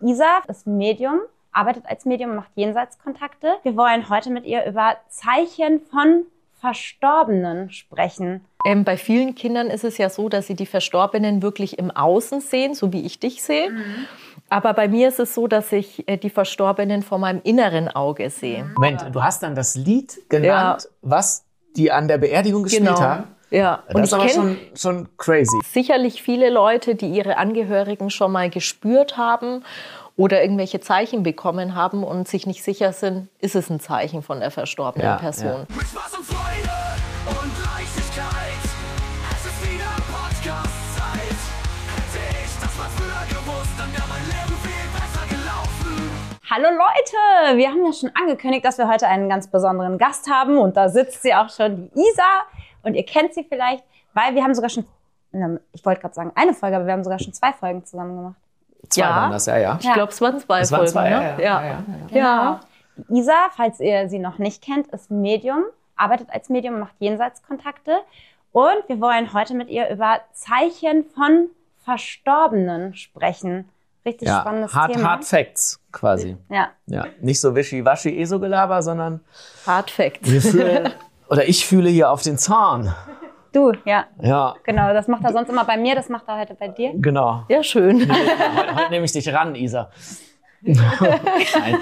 Isa ist Medium, arbeitet als Medium und macht Jenseitskontakte. Wir wollen heute mit ihr über Zeichen von Verstorbenen sprechen. Bei vielen Kindern ist es ja so, dass sie die Verstorbenen wirklich im Außen sehen, so wie ich dich sehe. Aber bei mir ist es so, dass ich die Verstorbenen vor meinem inneren Auge sehe. Moment, du hast dann das Lied genannt, was die an der Beerdigung gespielt haben? Ja, das ist aber schon crazy. Sicherlich viele Leute, die ihre Angehörigen schon mal gespürt haben oder irgendwelche Zeichen bekommen haben und sich nicht sicher sind, ist es ein Zeichen von der verstorbenen Person. Ja. Mit Spaß und Freude und Leichtigkeit, es ist wieder Podcast-Zeit. Hätte ich das mal früher gewusst, dann wäre mein Leben viel besser gelaufen. Hallo Leute, wir haben ja schon angekündigt, dass wir heute einen ganz besonderen Gast haben und da sitzt sie auch schon, die Isa. Und ihr kennt sie vielleicht, weil wir haben sogar schon, ich wollte gerade sagen eine Folge, aber wir haben sogar schon 2 Folgen zusammen gemacht. 2 waren das, ja. Ich glaube, es waren 2 Folgen. 2, ne? ja. Genau. Die Isa, falls ihr sie noch nicht kennt, ist Medium, arbeitet als Medium und macht Jenseitskontakte. Und wir wollen heute mit ihr über Zeichen von Verstorbenen sprechen. Richtig spannendes Thema. Hard Facts quasi. Ja. Nicht so wischiwaschi ESO-Gelaber, sondern Hard Facts. Ich fühle hier auf den Zahn. Du, ja. Genau, das macht er sonst immer bei mir, das macht er heute bei dir. Genau. Ja, schön. Heute nehme ich dich ran, Isa. Nein.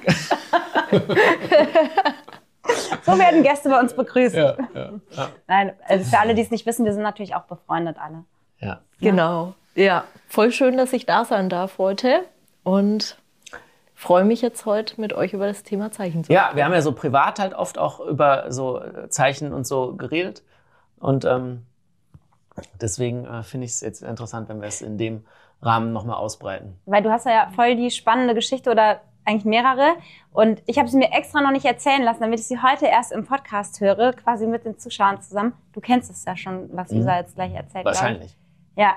So werden Gäste bei uns begrüßt. Ja. Nein, also für alle, die es nicht wissen, wir sind natürlich auch befreundet alle. Ja. Genau. Ja, voll schön, dass ich da sein darf heute und freue mich jetzt heute mit euch über das Thema Zeichen zu sprechen. Ja, wir haben ja so privat halt oft auch über so Zeichen und so geredet. Und deswegen finde ich es jetzt interessant, wenn wir es in dem Rahmen nochmal ausbreiten. Weil du hast ja voll die spannende Geschichte oder eigentlich mehrere. Und ich habe sie mir extra noch nicht erzählen lassen, damit ich sie heute erst im Podcast höre, quasi mit den Zuschauern zusammen. Du kennst es ja schon, was Isa jetzt gleich erzählt. Wahrscheinlich. Ja.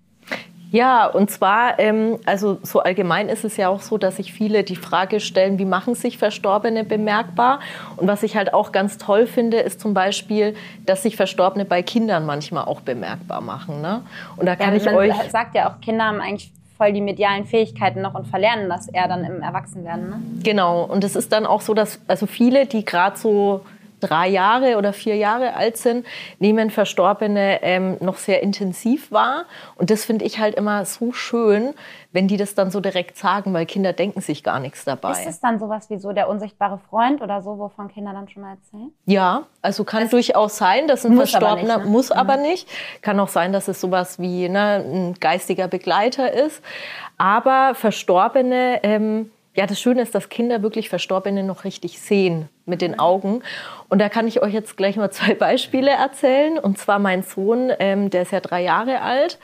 Ja, und zwar, also so allgemein ist es ja auch so, dass sich viele die Frage stellen, wie machen sich Verstorbene bemerkbar? Und was ich halt auch ganz toll finde, ist zum Beispiel, dass sich Verstorbene bei Kindern manchmal auch bemerkbar machen. Ne? Und da kann man sagt ja auch, Kinder haben eigentlich voll die medialen Fähigkeiten noch und verlernen das eher dann im Erwachsenwerden. Ne? Genau, und es ist dann auch so, dass also viele, die gerade so 3 Jahre oder 4 Jahre alt sind, nehmen Verstorbene noch sehr intensiv wahr. Und das finde ich halt immer so schön, wenn die das dann so direkt sagen, weil Kinder denken sich gar nichts dabei. Ist es dann sowas wie so der unsichtbare Freund oder so, wovon Kinder dann schon mal erzählen? Ja, also kann durchaus sein, dass ein Verstorbener, aber nicht, ne? muss aber nicht. Kann auch sein, dass es sowas wie ein geistiger Begleiter ist. Aber Verstorbene, ja, das Schöne ist, dass Kinder wirklich Verstorbene noch richtig sehen mit den Augen. Und da kann ich euch jetzt gleich mal 2 Beispiele erzählen. Und zwar mein Sohn, der ist ja 3 Jahre alt.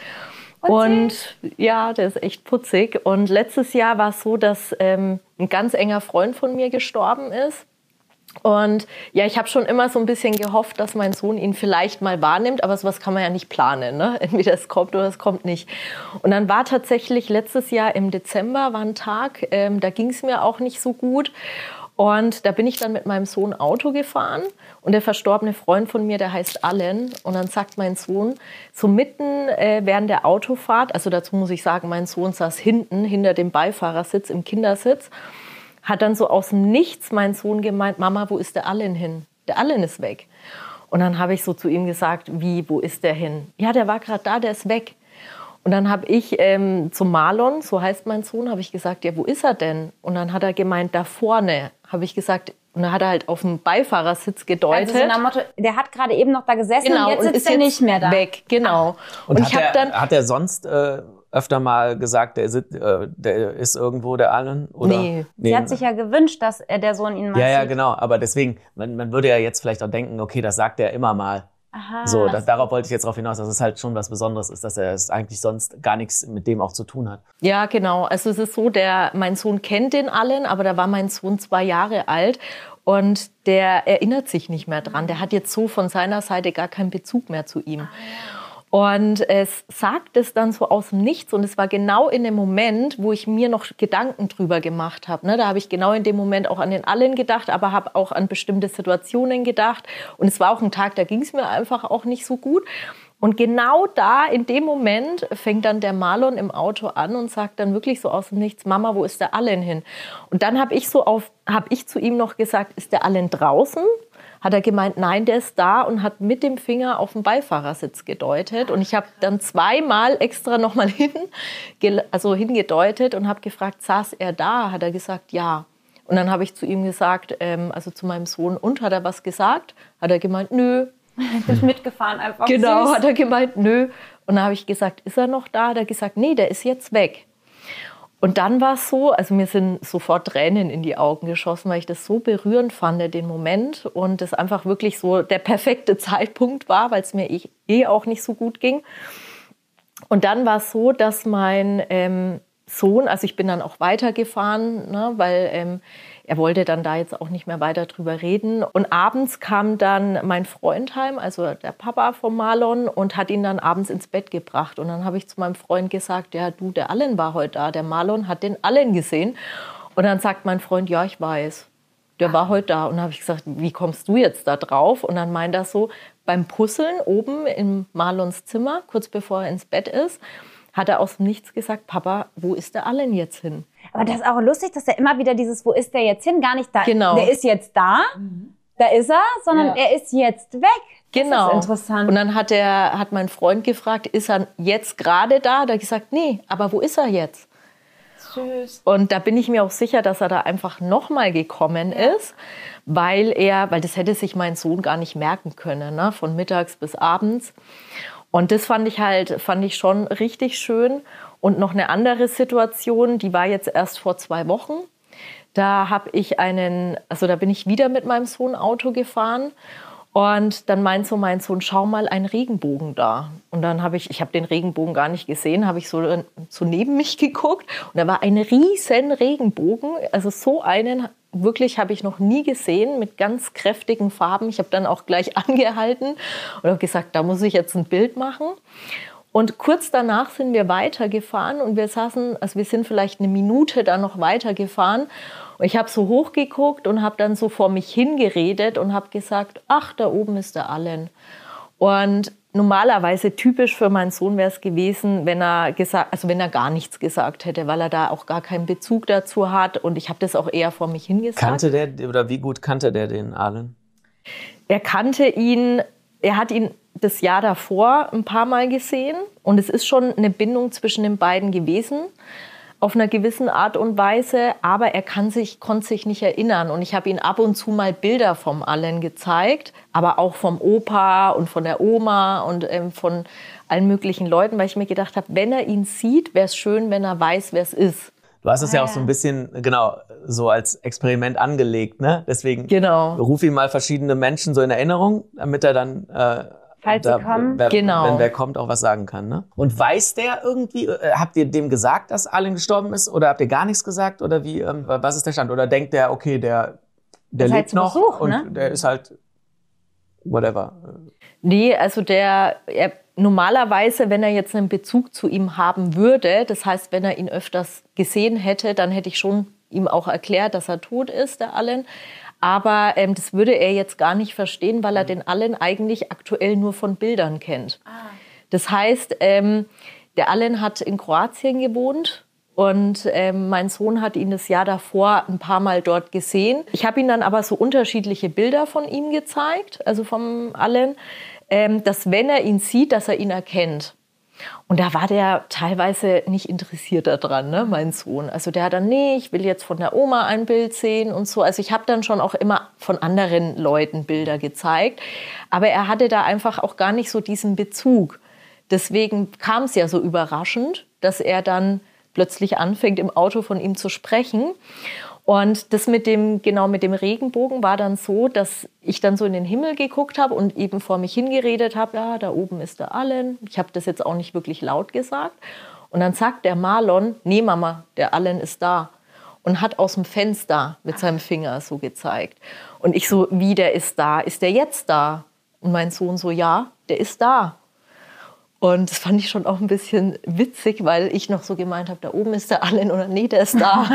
Und ja, der ist echt putzig. Und letztes Jahr war es so, dass ein ganz enger Freund von mir gestorben ist. Und ja, ich habe schon immer so ein bisschen gehofft, dass mein Sohn ihn vielleicht mal wahrnimmt, aber sowas kann man ja nicht planen, ne? Entweder es kommt oder es kommt nicht. Und dann war tatsächlich letztes Jahr im Dezember, war ein Tag, da ging es mir auch nicht so gut. Und da bin ich dann mit meinem Sohn Auto gefahren und der verstorbene Freund von mir, der heißt Allen. Und dann sagt mein Sohn, so mitten während der Autofahrt, also dazu muss ich sagen, mein Sohn saß hinten, hinter dem Beifahrersitz, im Kindersitz, hat dann so aus dem Nichts mein Sohn gemeint, Mama, wo ist der Allen hin? Der Allen ist weg. Und dann habe ich so zu ihm gesagt, wie, wo ist der hin? Ja, der war gerade da, der ist weg. Und dann habe ich zum Marlon, so heißt mein Sohn, habe ich gesagt, ja, wo ist er denn? Und dann hat er gemeint, da vorne, habe ich gesagt. Und dann hat er halt auf dem Beifahrersitz gedeutet. Also so nach Motto, der hat gerade eben noch da gesessen und jetzt sitzt er nicht mehr da. Weg, genau. Und hat er sonst öfter mal gesagt, der ist irgendwo, der Allen? Oder? Nee. Sie hat sich ja gewünscht, dass der Sohn ihn mal sieht. Ja, genau. Aber deswegen, man würde ja jetzt vielleicht auch denken, okay, das sagt er immer mal. Aha. So, darauf wollte ich jetzt drauf hinaus, dass es halt schon was Besonderes ist, dass er es eigentlich sonst gar nichts mit dem auch zu tun hat. Ja, genau. Also es ist so, mein Sohn kennt den Allen, aber da war mein Sohn 2 Jahre alt und der erinnert sich nicht mehr dran. Der hat jetzt so von seiner Seite gar keinen Bezug mehr zu ihm. Und es sagt es dann so aus dem Nichts und es war genau in dem Moment, wo ich mir noch Gedanken drüber gemacht habe. Ne? Da habe ich genau in dem Moment auch an den Allen gedacht, aber habe auch an bestimmte Situationen gedacht. Und es war auch ein Tag, da ging es mir einfach auch nicht so gut. Und genau da, in dem Moment, fängt dann der Marlon im Auto an und sagt dann wirklich so aus dem Nichts, Mama, wo ist der Allen hin? Und dann habe ich zu ihm noch gesagt, ist der Allen draußen? Hat er gemeint, nein, der ist da und hat mit dem Finger auf den Beifahrersitz gedeutet. Und ich habe dann zweimal extra nochmal hingedeutet und habe gefragt, saß er da? Hat er gesagt, ja. Und dann habe ich zu ihm gesagt, also zu meinem Sohn, und hat er was gesagt? Hat er gemeint, nö. Bist mitgefahren einfach. Genau, süß. hat er gemeint, nö. Und dann habe ich gesagt, ist er noch da? Hat er gesagt, nee, der ist jetzt weg. Und dann war es so, also mir sind sofort Tränen in die Augen geschossen, weil ich das so berührend fand, den Moment. Und das einfach wirklich so der perfekte Zeitpunkt war, weil es mir auch nicht so gut ging. Und dann war es so, dass mein Sohn, also ich bin dann auch weitergefahren, ne, weil er wollte dann da jetzt auch nicht mehr weiter drüber reden. Und abends kam dann mein Freund heim, also der Papa von Marlon, und hat ihn dann abends ins Bett gebracht. Und dann habe ich zu meinem Freund gesagt, ja du, der Allen war heute da, der Marlon hat den Allen gesehen. Und dann sagt mein Freund, ja, ich weiß, der war heute da. Und dann habe ich gesagt, wie kommst du jetzt da drauf? Und dann meint er so, beim Puzzeln oben in Marlons Zimmer, kurz bevor er ins Bett ist, hat er aus dem Nichts gesagt, Papa, wo ist der Allen jetzt hin? Aber das ist auch lustig, dass er immer wieder dieses, wo ist der jetzt hin, gar nicht da. Genau. Der ist jetzt da, da ist er, sondern er ist jetzt weg. Genau. Das ist interessant. Und dann hat mein Freund gefragt, ist er jetzt gerade da? Da hat er gesagt, nee, aber wo ist er jetzt? Süß. Und da bin ich mir auch sicher, dass er da einfach nochmal gekommen ist, weil das hätte sich mein Sohn gar nicht merken können, ne? Von mittags bis abends. Und das fand ich schon richtig schön. Und noch eine andere Situation, die war jetzt erst vor 2 Wochen. Da bin ich wieder mit meinem Sohn Auto gefahren. Und dann meint so mein Sohn, schau mal, ein Regenbogen da. Und dann habe ich den Regenbogen gar nicht gesehen, habe ich so neben mich geguckt. Und da war ein riesen Regenbogen, also so einen wirklich habe ich noch nie gesehen, mit ganz kräftigen Farben. Ich habe dann auch gleich angehalten und habe gesagt, da muss ich jetzt ein Bild machen. Und kurz danach sind wir weitergefahren und wir sind vielleicht eine Minute dann noch weitergefahren. Und ich habe so hochgeguckt und habe dann so vor mich hingeredet und habe gesagt, ach, da oben ist der Allen. Und normalerweise typisch für meinen Sohn wäre es gewesen, wenn er gar nichts gesagt hätte, weil er da auch gar keinen Bezug dazu hat. Und ich habe das auch eher vor mich hingesagt. Wie gut kannte der den Allen? Er hat ihn das Jahr davor ein paar Mal gesehen. Und es ist schon eine Bindung zwischen den beiden gewesen, auf einer gewissen Art und Weise. Aber er konnte sich nicht erinnern. Und ich habe ihm ab und zu mal Bilder vom Allen gezeigt, aber auch vom Opa und von der Oma und von allen möglichen Leuten, weil ich mir gedacht habe, wenn er ihn sieht, wäre es schön, wenn er weiß, wer es ist. Du hast es ja auch so ein bisschen, genau, so als Experiment angelegt, ne? Deswegen ruf ihm mal verschiedene Menschen so in Erinnerung, damit er dann, falls sie kommen, wenn wer kommt, auch was sagen kann, ne? Und weiß der irgendwie, habt ihr dem gesagt, dass Allen gestorben ist, oder habt ihr gar nichts gesagt, oder wie, was ist der Stand? Oder denkt der, okay, der lebt halt noch Besuch, und ne? der ist halt whatever. Nee, also normalerweise, wenn er jetzt einen Bezug zu ihm haben würde, das heißt, wenn er ihn öfters gesehen hätte, dann hätte ich schon ihm auch erklärt, dass er tot ist, der Allen. Aber das würde er jetzt gar nicht verstehen, weil er den Allen eigentlich aktuell nur von Bildern kennt. Das heißt, der Allen hat in Kroatien gewohnt und mein Sohn hat ihn das Jahr davor ein paar Mal dort gesehen. Ich habe ihm dann aber so unterschiedliche Bilder von ihm gezeigt, also vom Allen, dass wenn er ihn sieht, dass er ihn erkennt. Und da war der teilweise nicht interessiert daran, ne, mein Sohn. Also der hat dann, nee, ich will jetzt von der Oma ein Bild sehen und so. Also ich habe dann schon auch immer von anderen Leuten Bilder gezeigt. Aber er hatte da einfach auch gar nicht so diesen Bezug. Deswegen kam es ja so überraschend, dass er dann plötzlich anfängt, im Auto von ihm zu sprechen. Und das mit dem Regenbogen war dann so, dass ich dann so in den Himmel geguckt habe und eben vor mich hingeredet habe, ja, da oben ist der Allen. Ich habe das jetzt auch nicht wirklich laut gesagt. Und dann sagt der Marlon, nee Mama, der Allen ist da. Und hat aus dem Fenster mit seinem Finger so gezeigt. Und ich so, wie, der ist da? Ist der jetzt da? Und mein Sohn so, ja, der ist da. Und das fand ich schon auch ein bisschen witzig, weil ich noch so gemeint habe, da oben ist der Allen oder nee, der ist da.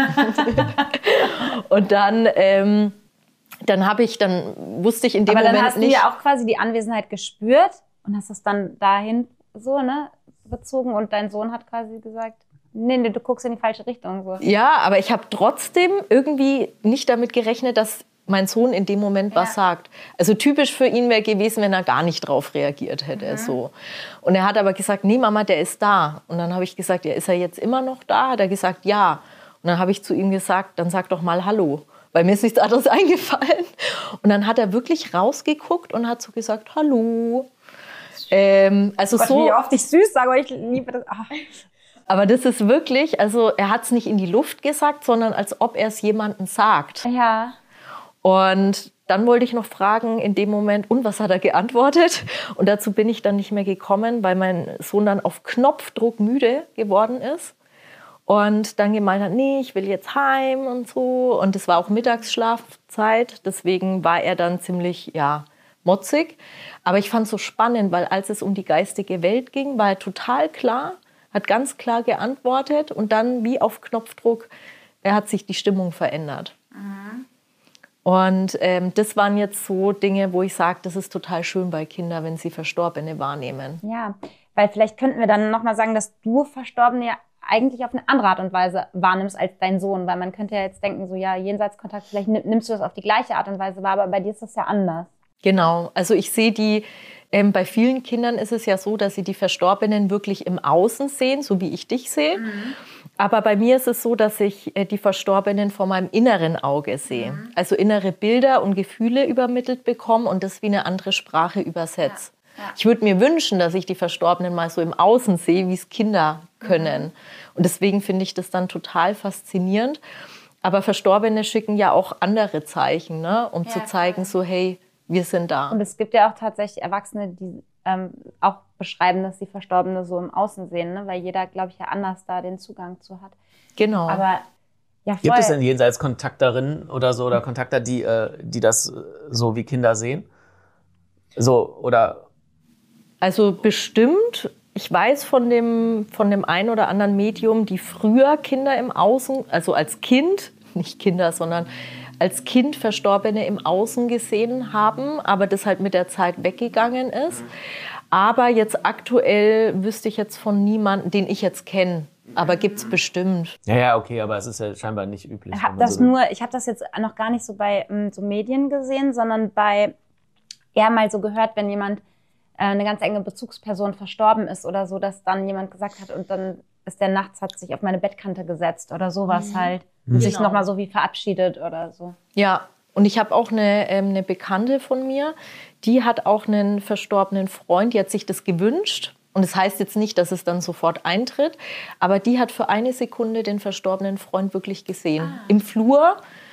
Und dann wusste ich in dem Moment nicht. Aber dann hast du ja auch quasi die Anwesenheit gespürt und hast das dann dahin so, ne, bezogen und dein Sohn hat quasi gesagt, nee, du guckst in die falsche Richtung. So. Ja, aber ich habe trotzdem irgendwie nicht damit gerechnet, dass mein Sohn in dem Moment was sagt. Also typisch für ihn wäre gewesen, wenn er gar nicht drauf reagiert hätte. So. Und er hat aber gesagt, nee Mama, der ist da. Und dann habe ich gesagt, ja, ist er jetzt immer noch da? Hat er gesagt, ja. Und dann habe ich zu ihm gesagt, dann sag doch mal Hallo. Weil mir ist nichts anderes eingefallen. Und dann hat er wirklich rausgeguckt und hat so gesagt, Hallo. Also Gott, so, wie oft ich süß sage, aber ich liebe das. Ach. aber das ist wirklich, also er hat es nicht in die Luft gesagt, sondern als ob er es jemandem sagt. Ja. Und dann wollte ich noch fragen in dem Moment, und was hat er geantwortet? Und dazu bin ich dann nicht mehr gekommen, weil mein Sohn dann auf Knopfdruck müde geworden ist. Und dann gemeint hat, nee, ich will jetzt heim und so. Und es war auch Mittagsschlafzeit, deswegen war er dann ziemlich, motzig. Aber ich fand es so spannend, weil als es um die geistige Welt ging, war er total klar, hat ganz klar geantwortet und dann wie auf Knopfdruck, hat sich die Stimmung verändert. Und das waren jetzt so Dinge, wo ich sage, das ist total schön bei Kindern, wenn sie Verstorbene wahrnehmen. Ja, weil vielleicht könnten wir dann nochmal sagen, dass du Verstorbene ja eigentlich auf eine andere Art und Weise wahrnimmst als dein Sohn. Weil man könnte ja jetzt denken, so ja, Jenseitskontakt, vielleicht nimmst du das auf die gleiche Art und Weise wahr, aber bei dir ist das ja anders. Genau, also ich sehe die, bei vielen Kindern ist es ja so, dass sie die Verstorbenen wirklich im Außen sehen, so wie ich dich sehe. Aber bei mir ist es so, dass ich die Verstorbenen vor meinem inneren Auge sehe. Also innere Bilder und Gefühle übermittelt bekomme und das wie eine andere Sprache übersetze. Ja. Ich würde mir wünschen, dass ich die Verstorbenen mal so im Außen sehe, wie es Kinder können. Und deswegen finde ich das dann total faszinierend. Aber Verstorbene schicken ja auch andere Zeichen, ne? Um zu zeigen, so hey, wir sind da. Und es gibt ja auch tatsächlich Erwachsene, die auch beschreiben, dass die Verstorbene so im Außen sehen, ne? Weil jeder, glaube ich, ja anders da den Zugang zu hat. Genau. Aber ja, voll. Gibt es denn Jenseitskontakterinnen oder so oder Kontakter, die das so wie Kinder sehen? So, oder? Also bestimmt. Ich weiß von dem einen oder anderen Medium, die früher Kinder im Außen, also als Kind, nicht Kinder, sondern als Kind Verstorbene im Außen gesehen haben, aber das halt mit der Zeit weggegangen ist. Aber jetzt aktuell wüsste ich jetzt von niemandem, den ich jetzt kenne. Aber gibt's bestimmt. Ja, okay, aber es ist ja scheinbar nicht üblich. Ich habe das jetzt noch gar nicht so bei so Medien gesehen, sondern eher mal so gehört, wenn jemand eine ganz enge Bezugsperson verstorben ist oder so, dass dann jemand gesagt hat und dann ist der nachts, hat sich auf meine Bettkante gesetzt oder sowas halt. Und sich nochmal so wie verabschiedet oder so. Ja, und ich habe auch eine Bekannte von mir, die hat auch einen verstorbenen Freund, die hat sich das gewünscht. Und das heißt jetzt nicht, dass es dann sofort eintritt, aber die hat für eine Sekunde den verstorbenen Freund wirklich gesehen. Im Flur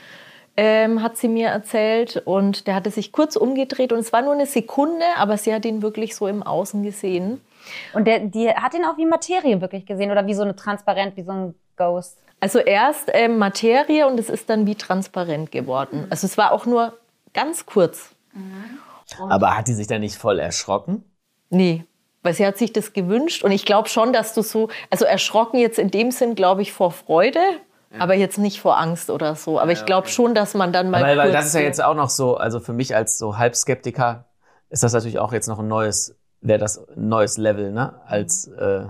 hat sie mir erzählt und der hatte sich kurz umgedreht und es war nur eine Sekunde, aber sie hat ihn wirklich so im Außen gesehen. Und die hat ihn auch wie Materie wirklich gesehen oder wie so eine transparent, wie so ein Ghost? Also erst Materie und es ist dann wie transparent geworden. Also es war auch nur ganz kurz. Aber hat die sich da nicht voll erschrocken? Nee, weil sie hat sich das gewünscht und ich glaube schon, dass du so, also erschrocken jetzt in dem Sinn, glaube ich, vor Freude, aber jetzt nicht vor Angst oder so. Aber ich glaube schon, dass man dann mal weil das ist ja jetzt auch noch so, also für mich als so Halbskeptiker ist das natürlich auch jetzt noch ein neues Level, ne, als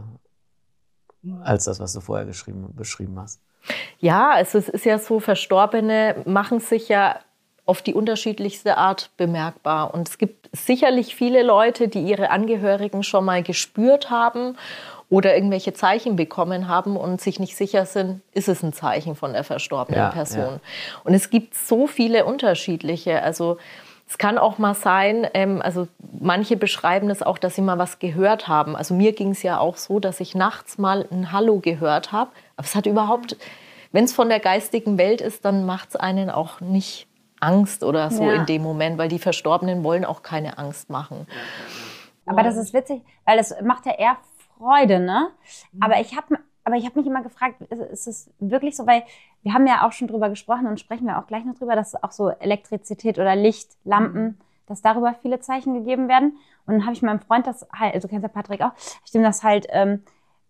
das, was du vorher beschrieben hast. Ja, also es ist ja so, Verstorbene machen sich ja auf die unterschiedlichste Art bemerkbar. Und es gibt sicherlich viele Leute, die ihre Angehörigen schon mal gespürt haben oder irgendwelche Zeichen bekommen haben und sich nicht sicher sind, ist es ein Zeichen von der verstorbenen Person. Ja. Und es gibt so viele unterschiedliche. Also es kann auch mal sein, also manche beschreiben es auch, dass sie mal was gehört haben. Also mir ging es ja auch so, dass ich nachts mal ein Hallo gehört habe. Aber es hat überhaupt, wenn es von der geistigen Welt ist, dann macht es einen auch nicht Angst oder so in dem Moment, weil die Verstorbenen wollen auch keine Angst machen. Aber das ist witzig, weil das macht ja eher Freude, ne? Aber ich habe mich immer gefragt, ist es wirklich so, weil wir haben ja auch schon drüber gesprochen und sprechen wir auch gleich noch drüber, dass auch so Elektrizität oder Licht, Lampen, dass darüber viele Zeichen gegeben werden. Und dann habe ich meinem Freund das halt, also kennst ja Patrick auch, ich dem das halt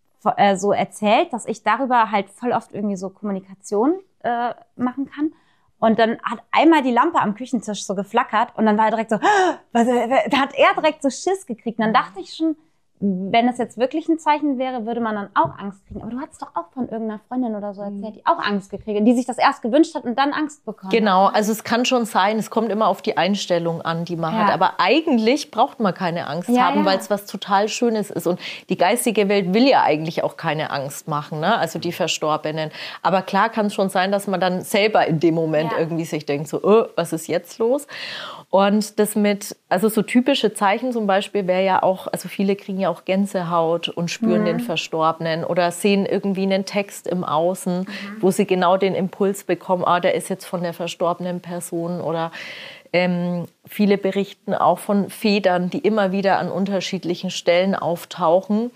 so erzählt, dass ich darüber halt voll oft irgendwie so Kommunikation machen kann. Und dann hat einmal die Lampe am Küchentisch so geflackert und dann war er direkt so, da hat er direkt so Schiss gekriegt. Und dann dachte ich schon, wenn es jetzt wirklich ein Zeichen wäre, würde man dann auch Angst kriegen. Aber du hattest doch auch von irgendeiner Freundin oder so erzählt, die auch Angst gekriegt hat, die sich das erst gewünscht hat und dann Angst bekommen Genau, hat. also es kann schon sein, es kommt immer auf die Einstellung an, die man hat. Aber eigentlich braucht man keine Angst haben, weil es was total Schönes ist. Und die geistige Welt will ja eigentlich auch keine Angst machen, ne? Also die Verstorbenen. Aber klar kann es schon sein, dass man dann selber in dem Moment irgendwie sich denkt, so, was ist jetzt los? Und das also so typische Zeichen zum Beispiel wäre ja auch, also viele kriegen ja auch Gänsehaut und spüren den Verstorbenen oder sehen irgendwie einen Text im Außen, wo sie genau den Impuls bekommen, der ist jetzt von der verstorbenen Person. Oder viele berichten auch von Federn, die immer wieder an unterschiedlichen Stellen auftauchen.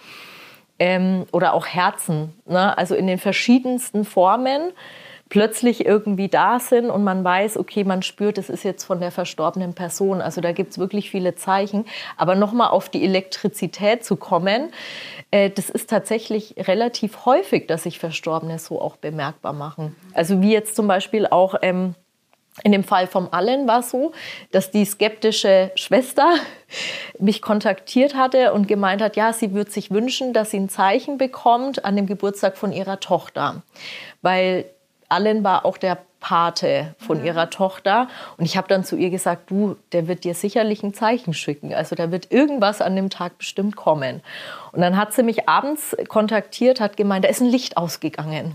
Oder auch Herzen, ne? Also in den verschiedensten Formen plötzlich irgendwie da sind und man weiß, okay, man spürt, es ist jetzt von der verstorbenen Person. Also da gibt es wirklich viele Zeichen. Aber nochmal auf die Elektrizität zu kommen, das ist tatsächlich relativ häufig, dass sich Verstorbene so auch bemerkbar machen. Also wie jetzt zum Beispiel auch in dem Fall vom Allen war es so, dass die skeptische Schwester mich kontaktiert hatte und gemeint hat, ja, sie würde sich wünschen, dass sie ein Zeichen bekommt an dem Geburtstag von ihrer Tochter. Weil Allen war auch der Pate von ihrer Tochter. Und ich habe dann zu ihr gesagt, du, der wird dir sicherlich ein Zeichen schicken. Also da wird irgendwas an dem Tag bestimmt kommen. Und dann hat sie mich abends kontaktiert, hat gemeint, da ist ein Licht ausgegangen.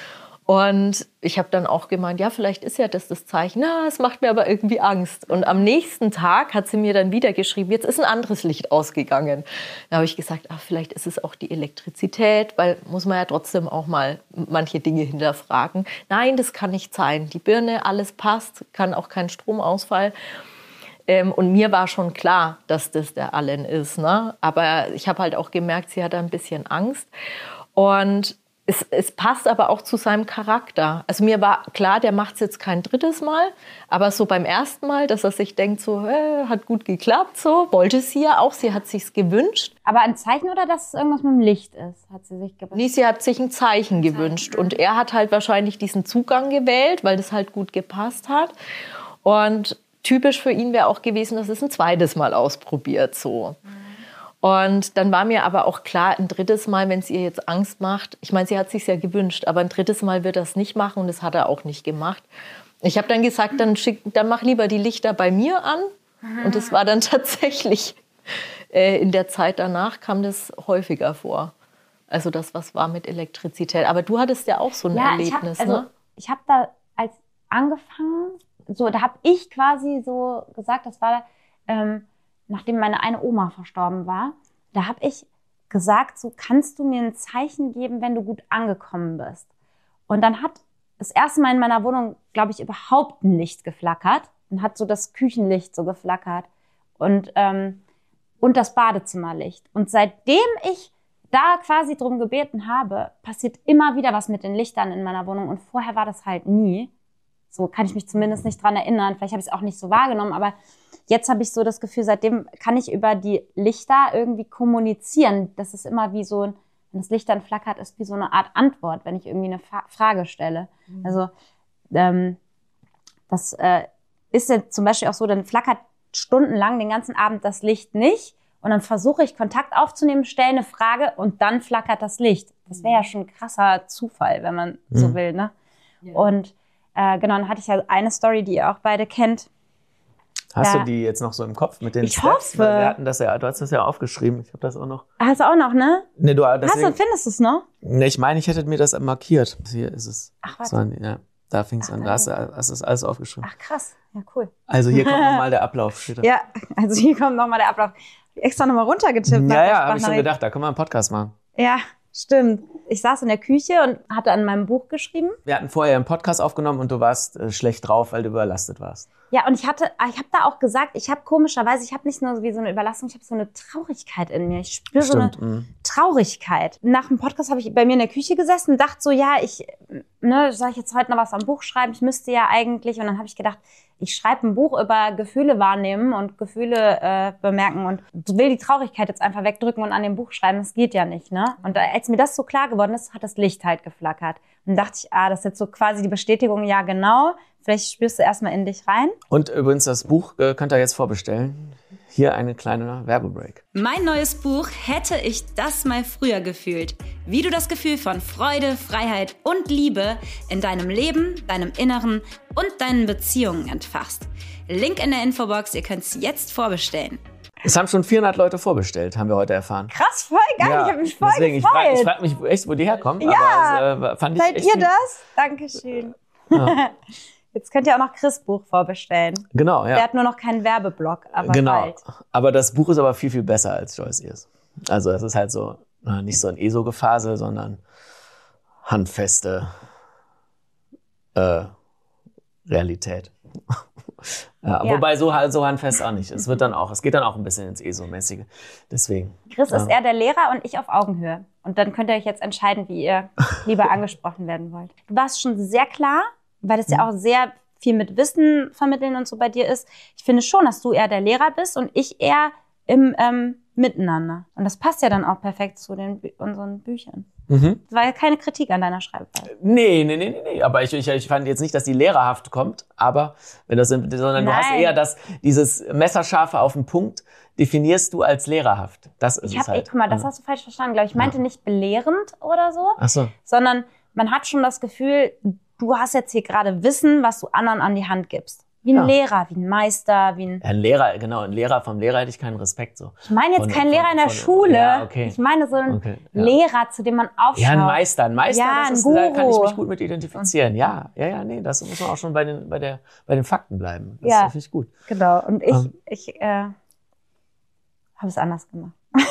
Und ich habe dann auch gemeint, ja, vielleicht ist ja das Zeichen. Na, es macht mir aber irgendwie Angst. Und am nächsten Tag hat sie mir dann wieder geschrieben, jetzt ist ein anderes Licht ausgegangen. Da habe ich gesagt, vielleicht ist es auch die Elektrizität, weil muss man ja trotzdem auch mal manche Dinge hinterfragen. Nein, das kann nicht sein. Die Birne, alles passt, kann auch kein Stromausfall. Und mir war schon klar, dass das der Allen ist, ne? Aber ich habe halt auch gemerkt, sie hat ein bisschen Angst. Und es passt aber auch zu seinem Charakter. Also mir war klar, der macht es jetzt kein drittes Mal, aber so beim ersten Mal, dass er sich denkt, so hat gut geklappt, so wollte sie ja auch, sie hat sich's gewünscht. Aber ein Zeichen oder dass es irgendwas mit dem Licht ist, hat sie sich gewünscht? Nee, sie hat sich ein Zeichen gewünscht und er hat halt wahrscheinlich diesen Zugang gewählt, weil das halt gut gepasst hat. Und typisch für ihn wäre auch gewesen, dass es ein zweites Mal ausprobiert, so. Und dann war mir aber auch klar, ein drittes Mal, wenn es ihr jetzt Angst macht, ich meine, sie hat es sich ja gewünscht, aber ein drittes Mal wird er es nicht machen und das hat er auch nicht gemacht. Ich habe dann gesagt, dann mach lieber die Lichter bei mir an. Und das war dann tatsächlich, in der Zeit danach kam das häufiger vor. Also das, was war mit Elektrizität. Aber du hattest ja auch so ein Erlebnis, ne? Ich habe da als angefangen, so, da habe ich quasi so gesagt, das war nachdem meine eine Oma verstorben war, da habe ich gesagt, so kannst du mir ein Zeichen geben, wenn du gut angekommen bist. Und dann hat das erste Mal in meiner Wohnung, glaube ich, überhaupt ein Licht geflackert und hat so das Küchenlicht so geflackert und das Badezimmerlicht. Und seitdem ich da quasi drum gebeten habe, passiert immer wieder was mit den Lichtern in meiner Wohnung und vorher war das halt nie. So kann ich mich zumindest nicht dran erinnern. Vielleicht habe ich es auch nicht so wahrgenommen, aber jetzt habe ich so das Gefühl, seitdem kann ich über die Lichter irgendwie kommunizieren. Das ist immer wie so, wenn das Licht dann flackert, ist wie so eine Art Antwort, wenn ich irgendwie eine Frage stelle. Also das ist jetzt zum Beispiel auch so, dann flackert stundenlang den ganzen Abend das Licht nicht und dann versuche ich Kontakt aufzunehmen, stelle eine Frage und dann flackert das Licht. Das wäre ja schon ein krasser Zufall, wenn man so will, ne? Ja. Und genau, dann hatte ich ja eine Story, die ihr auch beide kennt. Hast du die jetzt noch so im Kopf mit den ich Steps? Hoffe. Weil wir hatten das ja, du hast das ja aufgeschrieben. Ich habe das auch noch. Hast du auch noch, ne? Nee, Findest du es noch? Nee, ich meine, ich hätte mir das markiert. Hier ist es. Ach, was? Ja, da fing es an. Da hast du das alles aufgeschrieben. Ach, krass. Ja, cool. Also hier kommt nochmal der Ablauf. Steht da. Ja, also hier kommt nochmal der Ablauf. Extra nochmal runtergetippt. Ja, habe ich schon gedacht. Da können wir einen Podcast machen. Ja, stimmt. Ich saß in der Küche und hatte an meinem Buch geschrieben. Wir hatten vorher einen Podcast aufgenommen und du warst schlecht drauf, weil du überlastet warst. Ja, und ich habe da auch gesagt, ich habe komischerweise, ich habe nicht nur wie so eine Überlastung, ich habe so eine Traurigkeit in mir. Ich spüre so eine Traurigkeit. Nach dem Podcast habe ich bei mir in der Küche gesessen und dachte so, ja, soll ich jetzt heute noch was am Buch schreiben? Ich müsste ja eigentlich. Und dann habe ich gedacht, ich schreibe ein Buch über Gefühle wahrnehmen und Gefühle bemerken und will die Traurigkeit jetzt einfach wegdrücken und an dem Buch schreiben. Das geht ja nicht, ne? Und als mir das so klar geworden ist, hat das Licht halt geflackert. Und dachte ich, das ist jetzt so quasi die Bestätigung, ja genau, vielleicht spürst du erstmal in dich rein. Und übrigens, das Buch könnt ihr jetzt vorbestellen. Hier eine kleine Werbebreak. Mein neues Buch Hätte ich das mal früher gefühlt. Wie du das Gefühl von Freude, Freiheit und Liebe in deinem Leben, deinem Inneren und deinen Beziehungen entfachst. Link in der Infobox, ihr könnt es jetzt vorbestellen. Es haben schon 400 Leute vorbestellt, haben wir heute erfahren. Krass, voll geil, ich habe mich voll deswegen, gefreut. Ich frage mich echt, wo die herkommen. Ja, aber es, fand ich seid echt ihr das? Dankeschön. Ja. Jetzt könnt ihr auch noch Chris' Buch vorbestellen. Genau, ja. Der hat nur noch keinen Werbeblock, aber genau. bald. Aber das Buch ist aber viel, viel besser als Joyce Ears. Also es ist halt so, nicht so ein ESO-Gefasel, sondern handfeste Realität. Ja. Wobei so handfest auch nicht. Es geht dann auch ein bisschen ins ESO-mäßige. Deswegen. Chris ist eher der Lehrer und ich auf Augenhöhe. Und dann könnt ihr euch jetzt entscheiden, wie ihr lieber angesprochen werden wollt. Du warst schon sehr klar, weil das ja auch sehr viel mit Wissen vermitteln und so bei dir ist. Ich finde schon, dass du eher der Lehrer bist und ich eher im Miteinander. Und das passt ja dann auch perfekt zu unseren Büchern. Das war ja keine Kritik an deiner Schreibweise. Nee. Aber ich fand jetzt nicht, dass die lehrerhaft kommt, sondern du hast eher dieses Messerscharfe auf den Punkt, definierst du als lehrerhaft. Das ist es halt. Guck mal, das hast du falsch verstanden, glaube ich. Ich meinte nicht belehrend oder so, Ach so. sondern man hat schon das Gefühl, du hast jetzt hier gerade Wissen, was du anderen an die Hand gibst. Wie ein Lehrer, wie ein Meister, wie ein... Ein Lehrer, genau. Vom Lehrer hätte ich keinen Respekt. So. Ich meine jetzt keinen Lehrer in der Schule. Ja, okay. Ich meine so einen Lehrer, zu dem man aufschaut. Ja, ein Meister. Ja, Da kann ich mich gut mit identifizieren. Ja, nee, das muss man auch schon bei den Fakten bleiben. Das finde ich gut. Genau. Und ich habe es anders gemacht.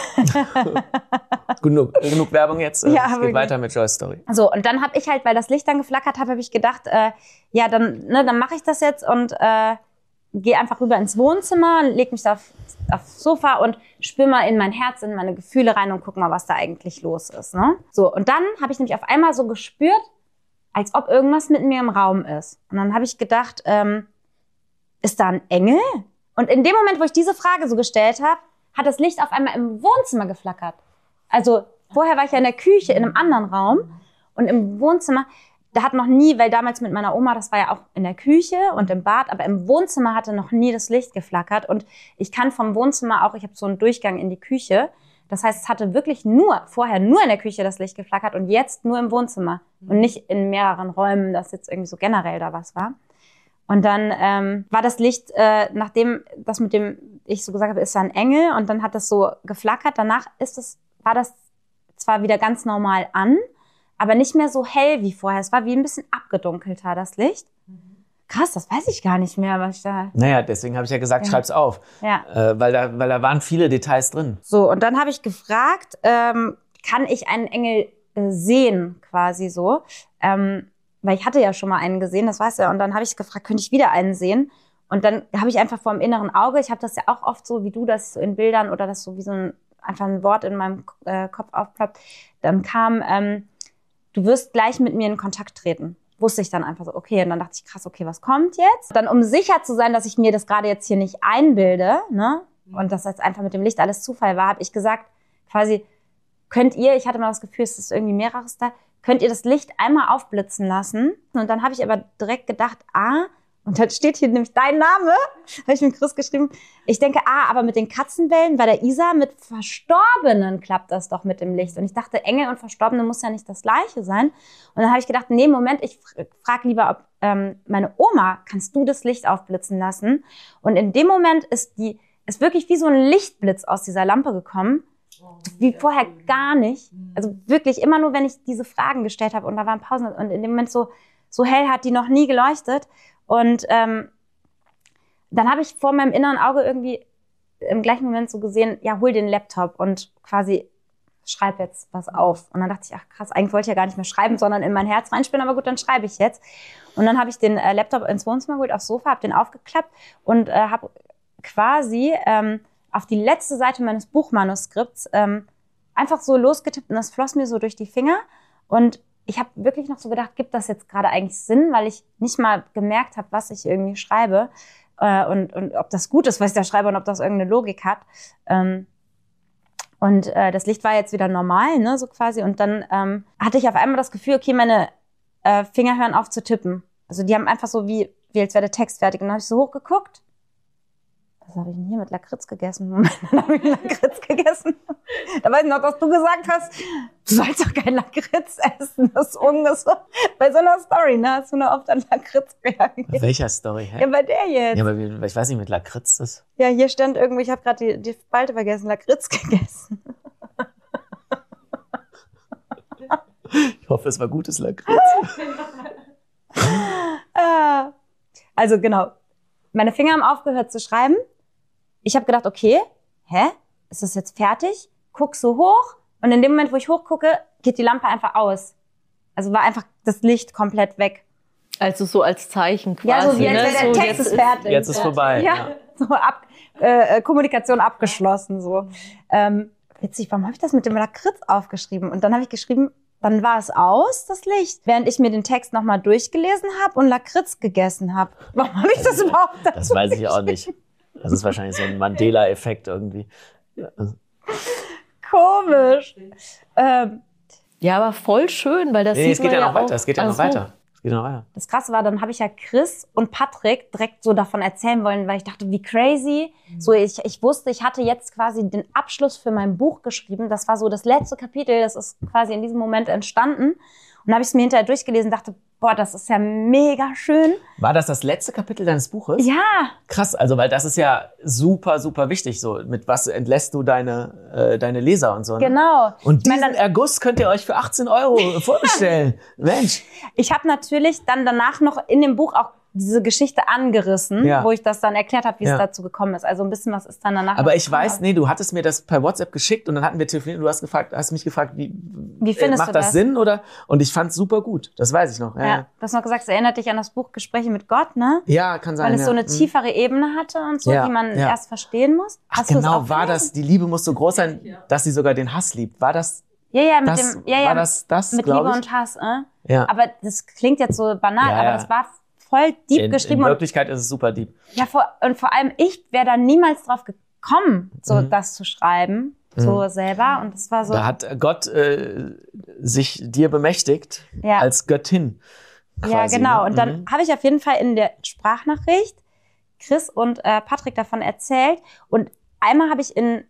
Genug Werbung jetzt. Es geht weiter mit Joyce Story. So, und dann habe ich halt, weil das Licht dann geflackert hat, habe ich gedacht, dann mache ich das jetzt und gehe einfach rüber ins Wohnzimmer, leg mich da aufs Sofa und spür mal in mein Herz, in meine Gefühle rein und guck mal, was da eigentlich los ist. Ne? So, und dann habe ich nämlich auf einmal so gespürt, als ob irgendwas mit mir im Raum ist. Und dann habe ich gedacht, ist da ein Engel? Und in dem Moment, wo ich diese Frage so gestellt habe, hat das Licht auf einmal im Wohnzimmer geflackert. Also vorher war ich ja in der Küche in einem anderen Raum und im Wohnzimmer, da hat noch nie, weil damals mit meiner Oma, das war ja auch in der Küche und im Bad, aber im Wohnzimmer hatte noch nie das Licht geflackert und ich kann vom Wohnzimmer auch, ich habe so einen Durchgang in die Küche, das heißt, es hatte wirklich vorher nur in der Küche das Licht geflackert und jetzt nur im Wohnzimmer und nicht in mehreren Räumen, dass jetzt irgendwie so generell da was war. Und dann war das Licht, nachdem das mit dem ich so gesagt habe, ist da ein Engel und dann hat das so geflackert. Danach war das zwar wieder ganz normal an, aber nicht mehr so hell wie vorher. Es war wie ein bisschen abgedunkelter, das Licht. Krass, das weiß ich gar nicht mehr, was ich da... Naja, deswegen habe ich ja gesagt, schreib's auf. Ja. Weil da waren viele Details drin. So, und dann habe ich gefragt, kann ich einen Engel sehen, quasi so? Weil ich hatte ja schon mal einen gesehen, das weißt du ja. Und dann habe ich gefragt, könnte ich wieder einen sehen? Und dann habe ich einfach vor dem inneren Auge, ich habe das ja auch oft so wie du, das so in Bildern oder das so wie so einfach ein Wort in meinem Kopf aufploppt. Dann kam, du wirst gleich mit mir in Kontakt treten. Wusste ich dann einfach so, okay. Und dann dachte ich, krass, okay, was kommt jetzt? Dann, um sicher zu sein, dass ich mir das gerade jetzt hier nicht einbilde, ne? Und dass jetzt einfach mit dem Licht alles Zufall war, habe ich gesagt, quasi, ich hatte mal das Gefühl, es ist irgendwie mehreres da, könnt ihr das Licht einmal aufblitzen lassen? Und dann habe ich aber direkt gedacht, und dann steht hier nämlich dein Name, habe ich mit Chris geschrieben. Ich denke, aber mit den Katzenwellen bei der Isa, mit Verstorbenen klappt das doch mit dem Licht. Und ich dachte, Engel und Verstorbene muss ja nicht das Gleiche sein. Und dann habe ich gedacht, nee, Moment, ich frage lieber, ob meine Oma, kannst du das Licht aufblitzen lassen? Und in dem Moment ist wirklich wie so ein Lichtblitz aus dieser Lampe gekommen. Wie vorher gar nicht. Also wirklich immer nur, wenn ich diese Fragen gestellt habe und da waren Pausen. Und in dem Moment so hell hat die noch nie geleuchtet. Und dann habe ich vor meinem inneren Auge irgendwie im gleichen Moment so gesehen, ja, hol den Laptop und quasi schreib jetzt was auf. Und dann dachte ich, ach krass, eigentlich wollte ich ja gar nicht mehr schreiben, sondern in mein Herz reinspielen, aber gut, dann schreibe ich jetzt. Und dann habe ich den Laptop ins Wohnzimmer geholt, aufs Sofa, habe den aufgeklappt und habe quasi auf die letzte Seite meines Buchmanuskripts einfach so losgetippt und das floss mir so durch die Finger. Und ich habe wirklich noch so gedacht, gibt das jetzt gerade eigentlich Sinn, weil ich nicht mal gemerkt habe, was ich irgendwie schreibe und ob das gut ist, was ich da schreibe und ob das irgendeine Logik hat. Und das Licht war jetzt wieder normal, ne, so quasi. Und dann hatte ich auf einmal das Gefühl, okay, meine Finger hören auf zu tippen. Also die haben einfach so wie als wäre der Text fertig. Und dann habe ich so hochgeguckt. Was habe ich denn hier mit Lakritz gegessen? Moment, dann habe ich Lakritz gegessen. Da weiß ich noch, dass du gesagt hast, du sollst doch kein Lakritz essen. Das ist ungesund. Bei so einer Story, ne? Hast du nur oft an Lakritz reagiert. Bei welcher Story? Hä? Ja, bei der jetzt. Ja, aber ich weiß nicht, mit Lakritz das. Ja, hier stand irgendwie, ich habe gerade die Spalte vergessen, Lakritz gegessen. Ich hoffe, es war gutes Lakritz. Also genau, meine Finger haben aufgehört zu schreiben. Ich habe gedacht, okay, ist das jetzt fertig? Guck so hoch und in dem Moment, wo ich hochgucke, geht die Lampe einfach aus. Also war einfach das Licht komplett weg. Also so als Zeichen quasi. Ja, so wie als wäre der So, Text ist fertig. Jetzt ist vorbei. Ja, so Kommunikation abgeschlossen. So. Witzig, warum habe ich das mit dem Lakritz aufgeschrieben? Und dann habe ich geschrieben, dann war es aus, das Licht. Während ich mir den Text nochmal durchgelesen habe und Lakritz gegessen habe. Warum habe ich das überhaupt dazu Das weiß ich auch nicht. Das ist wahrscheinlich so ein Mandela-Effekt irgendwie. Komisch. Ja, aber voll schön, weil das Nee, sieht es geht man ja ja noch weiter. auch. Es geht ja noch Ach so. weiter. Es geht noch weiter. Das Krasse war, dann habe ich ja Chris und Patrick direkt so davon erzählen wollen, weil ich dachte, wie crazy. So, ich wusste, ich hatte jetzt quasi den Abschluss für mein Buch geschrieben. Das war so das letzte Kapitel, das ist quasi in diesem Moment entstanden. Und dann habe ich es mir hinterher durchgelesen und dachte, boah, das ist ja mega schön. War das letzte Kapitel deines Buches? Ja, Krass, also weil das ist ja super, super wichtig. So, mit was entlässt du deine Leser und so. Ne? genau. Und Ich meine, diesen Erguss könnt ihr euch für 18 € vorbestellen. Mensch. Ich habe natürlich dann danach noch in dem Buch auch diese Geschichte angerissen, Ja. wo ich das dann erklärt habe, wie Ja. es dazu gekommen ist. Also ein bisschen was ist dann danach. Aber noch ich gekommen. weiß, nee, du hattest mir das per WhatsApp geschickt und dann hatten wir telefoniert und du hast mich gefragt, wie findest macht du das das? Sinn oder? Und ich fand's super gut. Das weiß ich noch. Ja, du hast noch gesagt, es erinnert dich an das Buch Gespräche mit Gott, ne? Ja, kann sein. Weil es so ja. eine tiefere Ebene hatte und so, Ja, die man ja. erst verstehen muss. Ach, Hast du es genau, auch war gelesen? das, die Liebe muss so groß sein, dass sie sogar den Hass liebt. War das, Ja, mit das, dem, ja, war das, mit glaub Liebe ich? und Hass, Ja. Aber das klingt jetzt so banal, Ja, aber ja. das war voll deep in geschrieben. Und, Wirklichkeit ist es super deep. ja, vor allem ich wäre da niemals drauf gekommen, so Mhm. das zu schreiben, so selber. Und das war so, Da hat Gott sich dir bemächtigt Ja. als Göttin. Quasi, ja, genau. Ne? Und dann habe ich auf jeden Fall in der Sprachnachricht Chris und Patrick davon erzählt. Und einmal habe ich in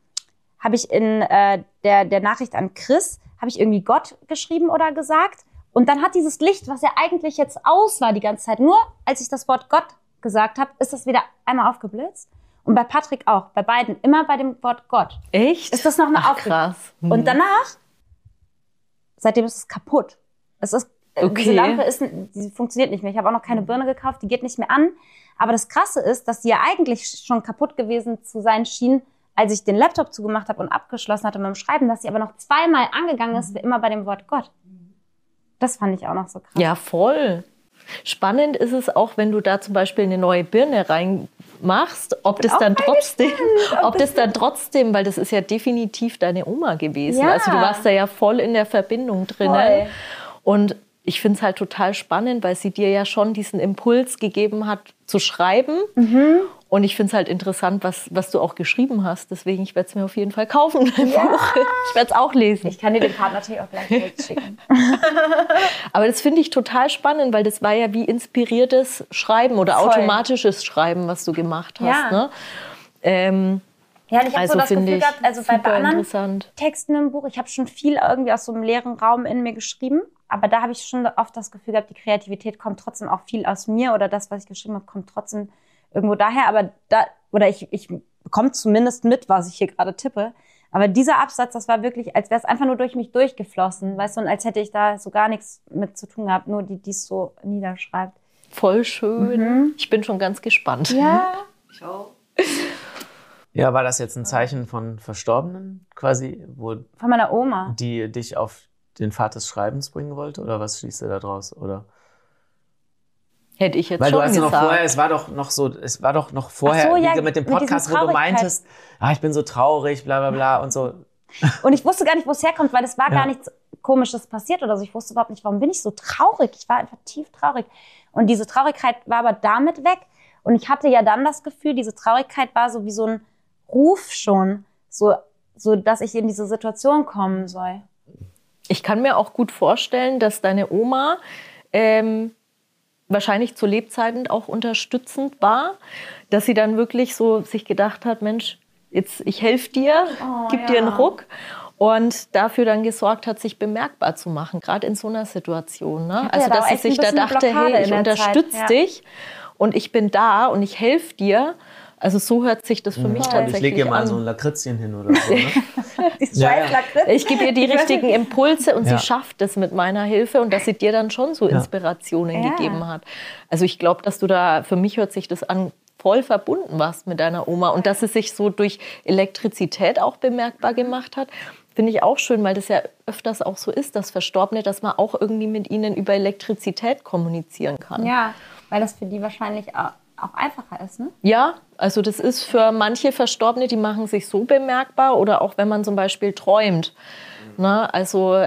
der Nachricht an Chris, habe ich irgendwie Gott geschrieben oder gesagt. Und dann hat dieses Licht, was ja eigentlich jetzt aus war die ganze Zeit, nur als ich das Wort Gott gesagt habe, ist das wieder einmal aufgeblitzt. Und bei Patrick auch, bei beiden, immer bei dem Wort Gott. Echt? Ist das noch eine Ach, Aufgabe? krass. Mhm. Und danach, seitdem ist es kaputt. Es ist, Okay. Diese Lampe die funktioniert nicht mehr. Ich habe auch noch keine Birne gekauft, die geht nicht mehr an. Aber das Krasse ist, dass die ja eigentlich schon kaputt gewesen zu sein schien, als ich den Laptop zugemacht habe und abgeschlossen hatte mit dem Schreiben, dass sie aber noch zweimal angegangen ist, wie immer bei dem Wort Gott. Das fand ich auch noch so krass. Ja, voll. Spannend ist es auch, wenn du da zum Beispiel eine neue Birne reinmachst, ob das dann trotzdem, weil das ist ja definitiv deine Oma gewesen. Ja. Also du warst da ja voll in der Verbindung drinnen. Voll. Und ich finde es halt total spannend, weil sie dir ja schon diesen Impuls gegeben hat, zu schreiben. Und ich finde es halt interessant, was du auch geschrieben hast. Deswegen, ich werde es mir auf jeden Fall kaufen, dein Buch. Ich werde es auch lesen. Ich kann dir den Part natürlich auch gleich zurückschicken. Aber das finde ich total spannend, weil das war ja wie inspiriertes Schreiben oder Voll. automatisches Schreiben, was du gemacht hast. Ja. Ne? Ja, und ich habe Also so das finde Gefühl ich gehabt, also bei super anderen interessant. Texten im Buch, ich habe schon viel irgendwie aus so einem leeren Raum in mir geschrieben, aber da habe ich schon oft das Gefühl gehabt, die Kreativität kommt trotzdem auch viel aus mir oder das, was ich geschrieben habe, kommt trotzdem irgendwo daher, aber ich bekomme zumindest mit, was ich hier gerade tippe. Aber dieser Absatz, das war wirklich, als wäre es einfach nur durch mich durchgeflossen, weißt du, und als hätte ich da so gar nichts mit zu tun gehabt, nur die es so niederschreibt. Voll schön. Ich bin schon ganz gespannt. Ja. Ja, war das jetzt ein Zeichen von Verstorbenen quasi, wo Von meiner Oma. die dich auf den Pfad des Schreibens bringen wollte? Oder was schließt du da draus? Oder? Hätte ich jetzt Weil schon du hast ja noch gesagt. vorher, es war doch noch vorher Ach so, ja, wie mit dem mit diesem Podcast, wo du Traurigkeit. meintest, ich bin so traurig, bla bla bla und so. Und ich wusste gar nicht, wo es herkommt, weil es war Ja. gar nichts Komisches passiert oder so. Ich wusste überhaupt nicht, warum bin ich so traurig. Ich war einfach tief traurig. Und diese Traurigkeit war aber damit weg. Und ich hatte ja dann das Gefühl, diese Traurigkeit war so wie so ein Ruf schon, so dass ich in diese Situation kommen soll. Ich kann mir auch gut vorstellen, dass deine Oma wahrscheinlich zu Lebzeiten auch unterstützend war, dass sie dann wirklich so sich gedacht hat, Mensch, jetzt ich helfe dir, gib dir einen Ruck. Und dafür dann gesorgt hat, sich bemerkbar zu machen, gerade in so einer Situation. Ne? Also, dass sie sich da dachte, hey, ich unterstütze dich und ich bin da und ich helfe dir. Also so hört sich das für mich tatsächlich an. Ich lege ihr mal so ein Lakritzchen hin oder so. Ne? Ich gebe ihr die richtigen Impulse und sie schafft es mit meiner Hilfe und dass sie dir dann schon so Inspirationen gegeben hat. Also ich glaube, dass du da, für mich hört sich das an, voll verbunden warst mit deiner Oma und dass es sich so durch Elektrizität auch bemerkbar gemacht hat, finde ich auch schön, weil das ja öfters auch so ist, dass Verstorbene, dass man auch irgendwie mit ihnen über Elektrizität kommunizieren kann. Ja, weil das für die wahrscheinlich auch einfacher ist, ne? Ja, also das ist für manche Verstorbene, die machen sich so bemerkbar oder auch wenn man zum Beispiel träumt. Ne? Also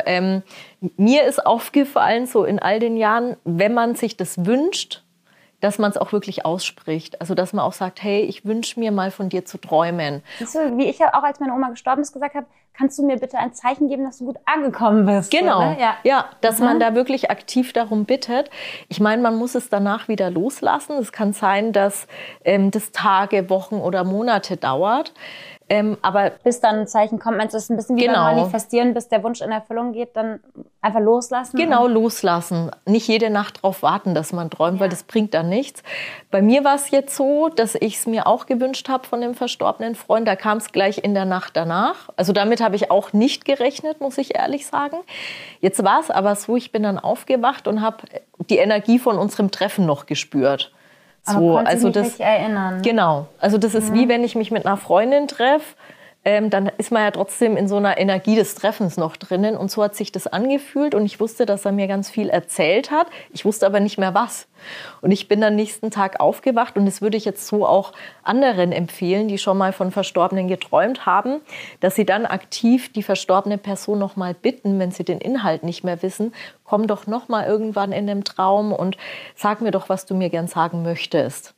mir ist aufgefallen, so in all den Jahren, wenn man sich das wünscht, dass man es auch wirklich ausspricht. Also, dass man auch sagt, hey, ich wünsche mir mal von dir zu träumen. Siehst du, wie ich ja auch, als meine Oma gestorben ist, gesagt habe, kannst du mir bitte ein Zeichen geben, dass du gut angekommen bist? Genau, so, ne? ja, dass man da wirklich aktiv darum bittet. Ich meine, man muss es danach wieder loslassen. Es kann sein, dass das Tage, Wochen oder Monate dauert. Aber bis dann ein Zeichen kommt, meinst du, das ist ein bisschen wie beim Manifestieren, bis der Wunsch in Erfüllung geht, dann einfach loslassen? Genau, loslassen. Nicht jede Nacht darauf warten, dass man träumt, weil das bringt dann nichts. Bei mir war es jetzt so, dass ich es mir auch gewünscht habe von dem verstorbenen Freund. Da kam es gleich in der Nacht danach. Also damit habe ich auch nicht gerechnet, muss ich ehrlich sagen. Jetzt war es aber so, ich bin dann aufgewacht und habe die Energie von unserem Treffen noch gespürt. So, aber also das richtig erinnern. Genau. Also das ist wie wenn ich mich mit einer Freundin treffe, dann ist man ja trotzdem in so einer Energie des Treffens noch drinnen. Und so hat sich das angefühlt. Und ich wusste, dass er mir ganz viel erzählt hat. Ich wusste aber nicht mehr was. Und ich bin am nächsten Tag aufgewacht. Und das würde ich jetzt so auch anderen empfehlen, die schon mal von Verstorbenen geträumt haben, dass sie dann aktiv die verstorbene Person noch mal bitten, wenn sie den Inhalt nicht mehr wissen, komm doch noch mal irgendwann in den Traum und sag mir doch, was du mir gern sagen möchtest.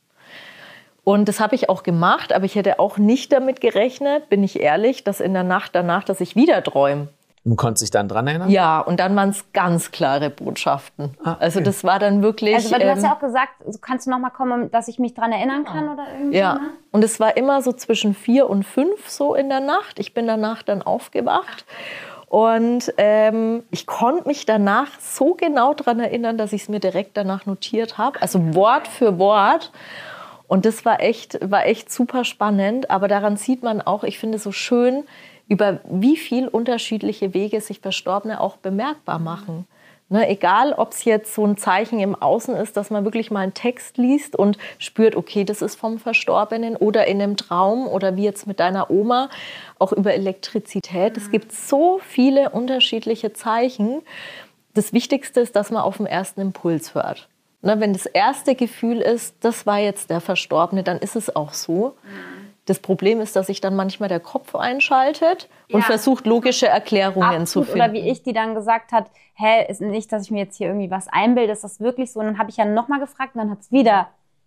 Und das habe ich auch gemacht, aber ich hätte auch nicht damit gerechnet, bin ich ehrlich, dass in der Nacht danach, dass ich wieder träume. Und konntest dich dann dran erinnern? Ja, und dann waren es ganz klare Botschaften. Okay. Also das war dann wirklich... Also weil du hast ja auch gesagt, kannst du noch mal kommen, dass ich mich dran erinnern kann oder irgendwie? Ja, ne? Und es war immer so zwischen 4 und 5 so in der Nacht. Ich bin danach dann aufgewacht. Und ich konnte mich danach so genau daran erinnern, dass ich es mir direkt danach notiert habe. Also Wort für Wort. Und das war echt super spannend. Aber daran sieht man auch, ich finde es so schön, über wie viel unterschiedliche Wege sich Verstorbene auch bemerkbar machen. Ne, egal, ob es jetzt so ein Zeichen im Außen ist, dass man wirklich mal einen Text liest und spürt, okay, das ist vom Verstorbenen oder in einem Traum oder wie jetzt mit deiner Oma, auch über Elektrizität. Es gibt so viele unterschiedliche Zeichen. Das Wichtigste ist, dass man auf den ersten Impuls hört. Ne, wenn das erste Gefühl ist, das war jetzt der Verstorbene, dann ist es auch so. Das Problem ist, dass sich dann manchmal der Kopf einschaltet und versucht, logische Erklärungen zu finden. Oder wie ich, die dann gesagt hat, ist nicht, dass ich mir jetzt hier irgendwie was einbilde, ist das wirklich so? Und dann habe ich ja nochmal gefragt und dann hat es wieder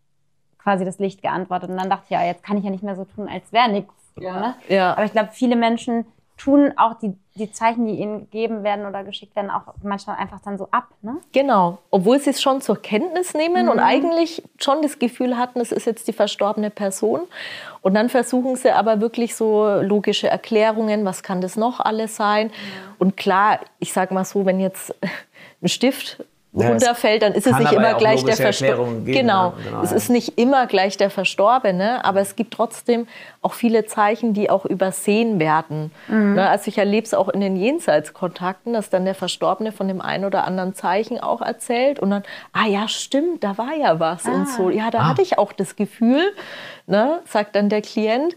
quasi das Licht geantwortet. Und dann dachte ich, ja, jetzt kann ich ja nicht mehr so tun, als wäre nichts. Ja. Ne? Ja. Aber ich glaube, viele Menschen tun auch die Zeichen, die ihnen gegeben werden oder geschickt werden, auch manchmal einfach dann so ab. Ne? Genau, obwohl sie es schon zur Kenntnis nehmen und eigentlich schon das Gefühl hatten, es ist jetzt die verstorbene Person. Und dann versuchen sie aber wirklich so logische Erklärungen, was kann das noch alles sein? Und klar, ich sage mal so, wenn jetzt ein Stift runterfällt, dann ist es nicht immer gleich der Verstorbene. Genau, es ist nicht immer gleich der Verstorbene, aber es gibt trotzdem auch viele Zeichen, die auch übersehen werden. Also ich erlebe es auch in den Jenseitskontakten, dass dann der Verstorbene von dem einen oder anderen Zeichen auch erzählt und dann, ja stimmt, da war ja was und so. Ja, da hatte ich auch das Gefühl, ne, sagt dann der Klient,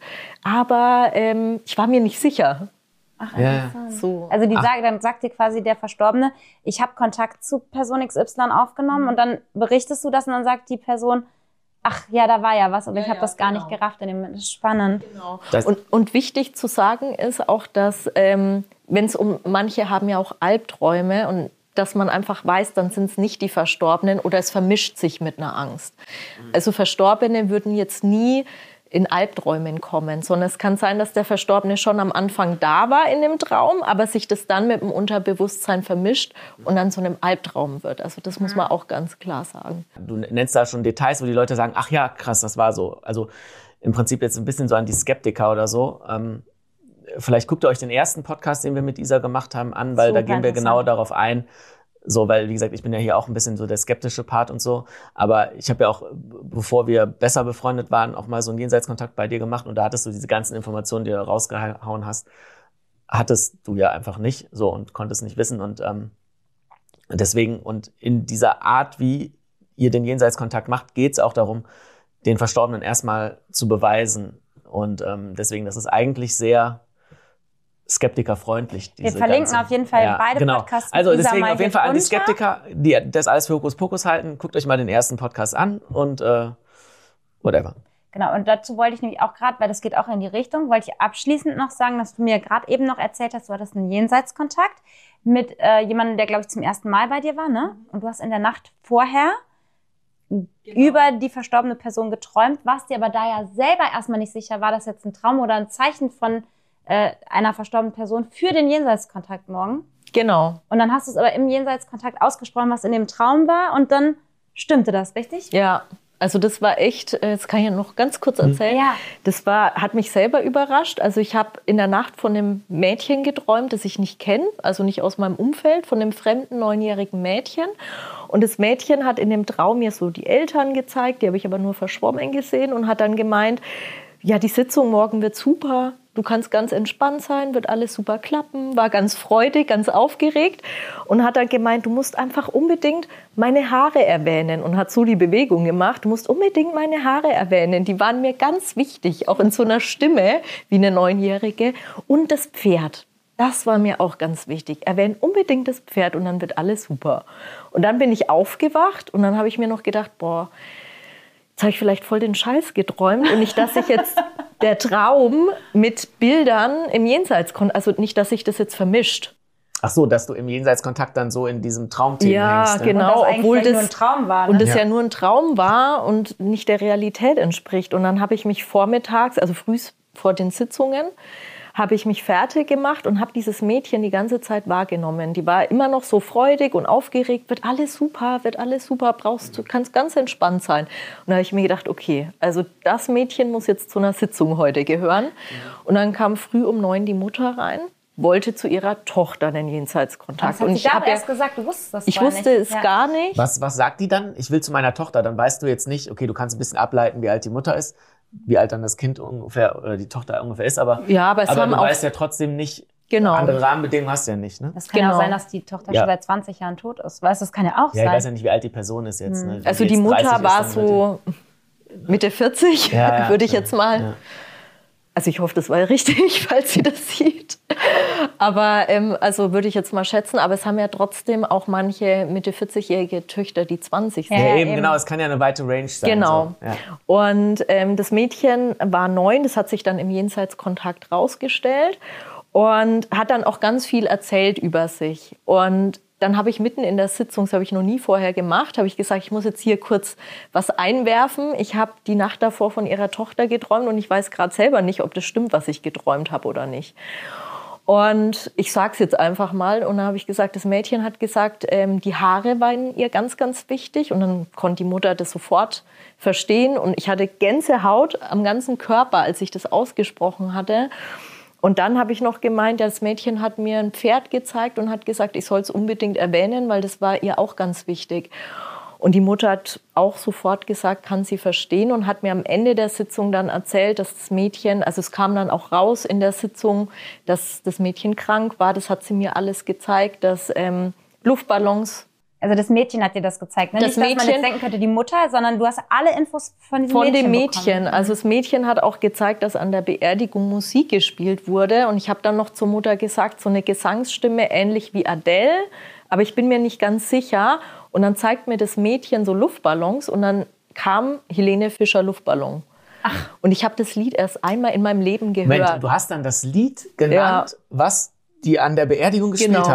aber ich war mir nicht sicher. Ach, so. Also dann sagt dir quasi der Verstorbene, ich habe Kontakt zu Person XY aufgenommen und dann berichtest du das und dann sagt die Person, ach ja, da war ja was, aber ich habe das gar nicht gerafft in dem Moment. Das ist spannend. Genau. Und wichtig zu sagen ist auch, dass wenn es manche haben ja auch Albträume und dass man einfach weiß, dann sind es nicht die Verstorbenen oder es vermischt sich mit einer Angst. Also Verstorbene würden jetzt nie in Albträumen kommen, sondern es kann sein, dass der Verstorbene schon am Anfang da war in dem Traum, aber sich das dann mit dem Unterbewusstsein vermischt und dann zu einem Albtraum wird. Also das muss man auch ganz klar sagen. Du nennst da schon Details, wo die Leute sagen, ach ja, krass, das war so. Also im Prinzip jetzt ein bisschen so an die Skeptiker oder so. Vielleicht guckt ihr euch den ersten Podcast, den wir mit Isa gemacht haben, an, weil da gehen wir genau darauf ein. So, weil, wie gesagt, ich bin ja hier auch ein bisschen so der skeptische Part und so. Aber ich habe ja auch, bevor wir besser befreundet waren, auch mal so einen Jenseitskontakt bei dir gemacht. Und da hattest du diese ganzen Informationen, die du rausgehauen hast, hattest du ja einfach nicht so und konntest nicht wissen. Und deswegen, und in dieser Art, wie ihr den Jenseitskontakt macht, geht es auch darum, den Verstorbenen erstmal zu beweisen. Und deswegen, das ist eigentlich sehr skeptikerfreundlich. Wir verlinken auf jeden Fall beide Podcasts. Also deswegen auf jeden Fall an die Skeptiker, die das alles für Hokuspokus halten, guckt euch mal den ersten Podcast an und whatever. Genau, und dazu wollte ich nämlich auch gerade, weil das geht auch in die Richtung, wollte ich abschließend noch sagen, dass du mir gerade eben noch erzählt hast, du hattest einen Jenseitskontakt mit jemandem, der, glaube ich, zum ersten Mal bei dir war, ne? Und du hast in der Nacht vorher über die verstorbene Person geträumt, warst dir aber da ja selber erstmal nicht sicher, war das jetzt ein Traum oder ein Zeichen von einer verstorbenen Person für den Jenseitskontakt morgen. Genau. Und dann hast du es aber im Jenseitskontakt ausgesprochen, was in dem Traum war und dann stimmte das, richtig? Ja, also das war echt, das kann ich ja noch ganz kurz erzählen. Ja. Das hat mich selber überrascht. Also ich habe in der Nacht von einem Mädchen geträumt, das ich nicht kenne, also nicht aus meinem Umfeld, von einem fremden 9-jährigen Mädchen. Und das Mädchen hat in dem Traum mir so die Eltern gezeigt, die habe ich aber nur verschwommen gesehen und hat dann gemeint, ja, die Sitzung morgen wird super. Du kannst ganz entspannt sein, wird alles super klappen, war ganz freudig, ganz aufgeregt und hat dann gemeint, du musst einfach unbedingt meine Haare erwähnen und hat so die Bewegung gemacht, du musst unbedingt meine Haare erwähnen, die waren mir ganz wichtig, auch in so einer Stimme wie eine 9-Jährige und das Pferd. Das war mir auch ganz wichtig. Erwähne unbedingt das Pferd und dann wird alles super. Und dann bin ich aufgewacht und dann habe ich mir noch gedacht, boah, jetzt habe ich vielleicht voll den Scheiß geträumt und nicht, dass ich jetzt der Traum mit Bildern im Jenseitskontakt, also nicht, dass sich das jetzt vermischt. Ach so, dass du im Jenseitskontakt dann so in diesem Traumthema hängst. Ja, genau, obwohl das nur ein Traum war. Ne? Und das ja nur ein Traum war und nicht der Realität entspricht. Und dann habe ich mich vormittags, also früh vor den Sitzungen, habe ich mich fertig gemacht und habe dieses Mädchen die ganze Zeit wahrgenommen. Die war immer noch so freudig und aufgeregt, wird alles super, kannst ganz entspannt sein. Und da habe ich mir gedacht, okay, also das Mädchen muss jetzt zu einer Sitzung heute gehören. Und dann kam früh um 9 die Mutter rein, wollte zu ihrer Tochter den Jenseitskontakt. Das hat und sie ich habe erst gesagt, du wusstest das Ich wusste es gar nicht. Was sagt die dann? Ich will zu meiner Tochter. Dann weißt du jetzt nicht, okay, du kannst ein bisschen ableiten, wie alt die Mutter ist, wie alt dann das Kind ungefähr oder die Tochter ungefähr ist, aber es haben du auch weißt ja trotzdem nicht, genau. Andere Rahmenbedingungen hast du ja nicht. Ne? Das kann ja auch sein, dass die Tochter schon seit 20 Jahren tot ist. Weißt du, das kann ja auch sein. Ja, ich weiß ja nicht, wie alt die Person ist jetzt. Ne? Also die Mutter war so Mitte 40, würde ich jetzt mal. Ja. Also ich hoffe, das war richtig, falls sie das sieht. Aber also würde ich jetzt mal schätzen. Aber es haben ja trotzdem auch manche Mitte 40-jährige Töchter, die 20 sind. Ja, eben, genau. Es kann ja eine weite Range sein. Genau. So. Ja. Und das Mädchen war 9. Das hat sich dann im Jenseitskontakt rausgestellt und hat dann auch ganz viel erzählt über sich. Und dann habe ich mitten in der Sitzung, das habe ich noch nie vorher gemacht, habe ich gesagt, ich muss jetzt hier kurz was einwerfen. Ich habe die Nacht davor von ihrer Tochter geträumt und ich weiß gerade selber nicht, ob das stimmt, was ich geträumt habe oder nicht. Und ich sage es jetzt einfach mal. Und dann habe ich gesagt, das Mädchen hat gesagt, die Haare waren ihr ganz, ganz wichtig. Und dann konnte die Mutter das sofort verstehen. Und ich hatte Gänsehaut am ganzen Körper, als ich das ausgesprochen hatte. Und dann habe ich noch gemeint, das Mädchen hat mir ein Pferd gezeigt und hat gesagt, ich soll es unbedingt erwähnen, weil das war ihr auch ganz wichtig. Und die Mutter hat auch sofort gesagt, kann sie verstehen und hat mir am Ende der Sitzung dann erzählt, dass das Mädchen, also es kam dann auch raus in der Sitzung, dass das Mädchen krank war. Das hat sie mir alles gezeigt, dass Luftballons. Also das Mädchen hat dir das gezeigt, ne? Das Nicht, dass Mädchen, man jetzt denken könnte, die Mutter, sondern du hast alle Infos von diesem Mädchen dem Mädchen bekommen. Also das Mädchen hat auch gezeigt, dass an der Beerdigung Musik gespielt wurde. Und ich habe dann noch zur Mutter gesagt, so eine Gesangsstimme ähnlich wie Adele. Aber ich bin mir nicht ganz sicher. Und dann zeigt mir das Mädchen so Luftballons. Und dann kam Helene Fischer Luftballon. Ach. Und ich habe das Lied erst einmal in meinem Leben gehört. Moment, du hast dann das Lied genannt, was die an der Beerdigung gespielt haben?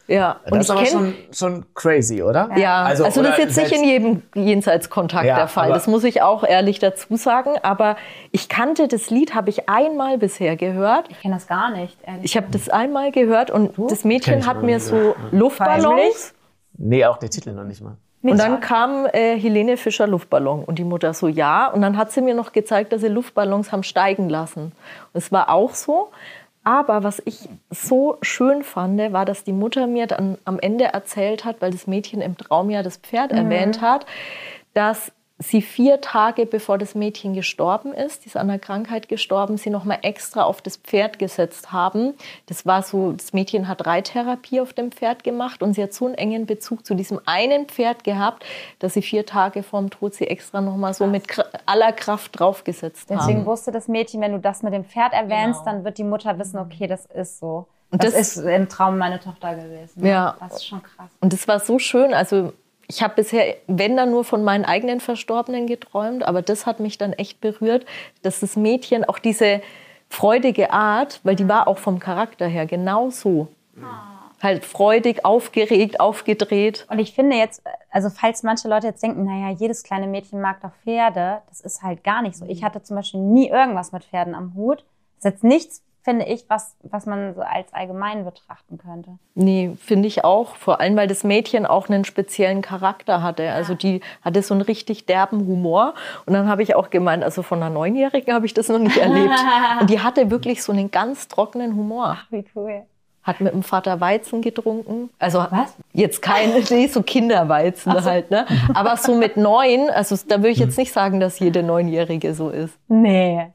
Ja, das ist aber schon crazy, oder? Ja, also das ist jetzt nicht in jedem Jenseitskontakt der Fall. Das muss ich auch ehrlich dazu sagen. Aber ich kannte das Lied, habe ich einmal bisher gehört. Ich kenne das gar nicht, ehrlich. Ich habe das einmal gehört und das Mädchen hat mir so Luftballons. Nee, auch der Titel noch nicht mal. Und dann kam Helene Fischer Luftballon und die Mutter so, ja. Und dann hat sie mir noch gezeigt, dass sie Luftballons haben steigen lassen. Und es war auch so. Aber was ich so schön fand, war, dass die Mutter mir dann am Ende erzählt hat, weil das Mädchen im Traum ja das Pferd erwähnt hat, dass sie 4 Tage bevor das Mädchen gestorben ist, die ist an einer Krankheit gestorben, sie noch mal extra auf das Pferd gesetzt haben. Das war so, das Mädchen hat Reittherapie auf dem Pferd gemacht und sie hat so einen engen Bezug zu diesem einen Pferd gehabt, dass sie 4 Tage vorm Tod sie extra noch mal so mit aller Kraft draufgesetzt haben. Deswegen wusste das Mädchen, wenn du das mit dem Pferd erwähnst, dann wird die Mutter wissen, okay, das ist so. Und das ist im Traum meine Tochter gewesen. Ja. Das ist schon krass. Und das war so schön, also ich habe bisher, wenn dann nur von meinen eigenen Verstorbenen geträumt, aber das hat mich dann echt berührt, dass das Mädchen auch diese freudige Art, weil die war auch vom Charakter her genau so. Halt freudig, aufgeregt, aufgedreht. Und ich finde jetzt, also falls manche Leute jetzt denken, naja, jedes kleine Mädchen mag doch Pferde, das ist halt gar nicht so. Ich hatte zum Beispiel nie irgendwas mit Pferden am Hut. Das ist jetzt nichts, finde ich, was man so als allgemein betrachten könnte. Nee, finde ich auch. Vor allem, weil das Mädchen auch einen speziellen Charakter hatte. Also die hatte so einen richtig derben Humor. Und dann habe ich auch gemeint, also von einer 9-Jährigen habe ich das noch nicht erlebt. Und die hatte wirklich so einen ganz trockenen Humor. Ach, wie cool. Hat mit dem Vater Weizen getrunken. Also jetzt keine, so Kinderweizen halt, ne? Aber so mit 9, also da würde ich jetzt nicht sagen, dass jede 9-Jährige so ist. Nee.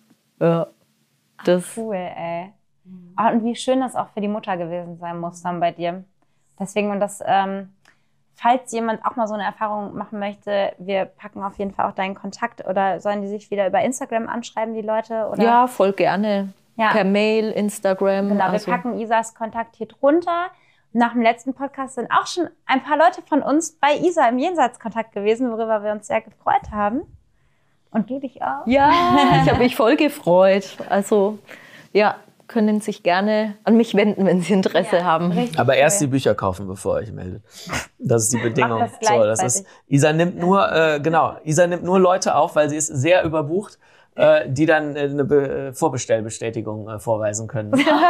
Ja. Das Cool, ey. Und wie schön das auch für die Mutter gewesen sein muss dann bei dir. Deswegen, und das, falls jemand auch mal so eine Erfahrung machen möchte, wir packen auf jeden Fall auch deinen Kontakt, oder sollen die sich wieder über Instagram anschreiben, die Leute? Oder? Ja, voll gerne. Ja. Per Mail, Instagram. Genau, wir packen Isas Kontakt hier drunter. Nach dem letzten Podcast sind auch schon ein paar Leute von uns bei Isa im Jenseitskontakt gewesen, worüber wir uns sehr gefreut haben. Und du dich auch? Ja, ich habe mich voll gefreut. Also, ja, können sich gerne an mich wenden, wenn sie Interesse haben. Aber erst die Bücher kaufen, bevor ihr euch meldet. Das ist die Bedingung. Das ist Isa nimmt nur Leute auf, weil sie ist sehr überbucht, die dann eine Vorbestellbestätigung vorweisen können.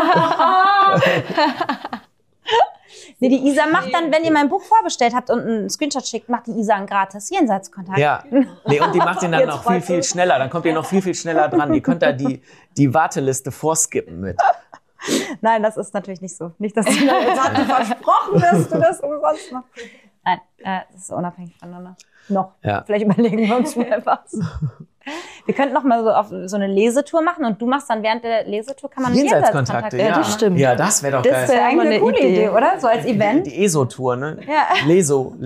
Nee, die Isa macht dann, wenn ihr mein Buch vorbestellt habt und einen Screenshot schickt, macht die Isa einen gratis Jenseitskontakt. Ja, nee, und die macht ihn dann noch viel schneller. Dann kommt ihr noch viel schneller dran. Ihr könnt da die Warteliste vorskippen mit. Nein, das ist natürlich nicht so. Nicht, dass du jetzt versprochen, dass du das umsonst machst. Nein, das ist unabhängig voneinander. Noch. Ja. Vielleicht überlegen wir uns mal was. Wir könnten noch mal so auf so eine Lesetour machen und du machst dann während der Lesetour, kann man Jenseitskontakte, ja, das stimmt. Ja, das wäre doch geil. Das wäre eigentlich eine coole Idee, oder? So als Event. Die ESO-Tour, ne? Ja. Leso-Tour.